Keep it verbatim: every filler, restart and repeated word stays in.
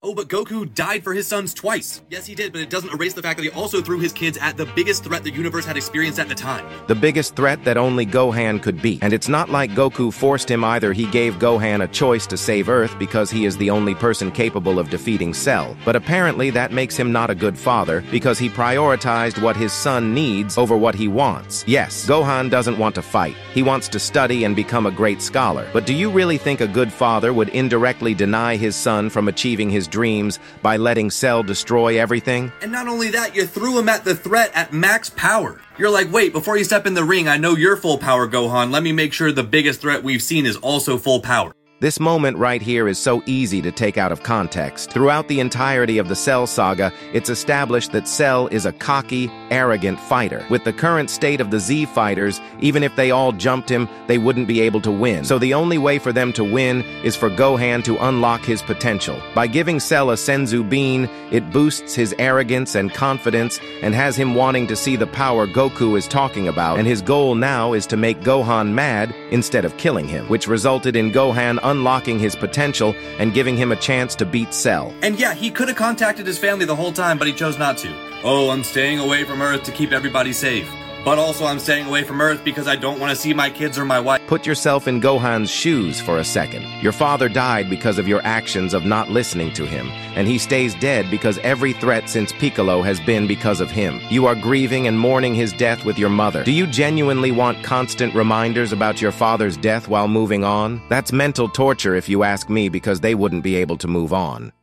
Oh, but Goku died for his sons twice. Yes, he did, but it doesn't erase the fact that he also threw his kids at the biggest threat the universe had experienced at the time. The biggest threat that only Gohan could beat. And it's not like Goku forced him either. He gave Gohan a choice to save Earth because he is the only person capable of defeating Cell. But apparently that makes him not a good father because he prioritized what his son needs over what he wants. Yes, Gohan doesn't want to fight. He wants to study and become a great scholar. But do you really think a good father would indirectly deny his son from achieving his dreams by letting Cell destroy everything? And not only that, you threw him at the threat at max power. You're like, wait, before you step in the ring, I know you're full power, Gohan. Let me make sure the biggest threat we've seen is also full power. This moment right here is so easy to take out of context. Throughout the entirety of the Cell saga, it's established that Cell is a cocky, arrogant fighter. With the current state of the Z fighters, even if they all jumped him, they wouldn't be able to win. So the only way for them to win is for Gohan to unlock his potential. By giving Cell a Senzu Bean, it boosts his arrogance and confidence and has him wanting to see the power Goku is talking about. And his goal now is to make Gohan mad instead of killing him, which resulted in Gohan unlocking his potential and giving him a chance to beat Cell. And yeah, he could have contacted his family the whole time, but he chose not to. Oh, I'm staying away from Earth to keep everybody safe. But also I'm staying away from Earth because I don't want to see my kids or my wife. Put yourself in Gohan's shoes for a second. Your father died because of your actions of not listening to him, and he stays dead because every threat since Piccolo has been because of him. You are grieving and mourning his death with your mother. Do you genuinely want constant reminders about your father's death while moving on? That's mental torture if you ask me, because they wouldn't be able to move on.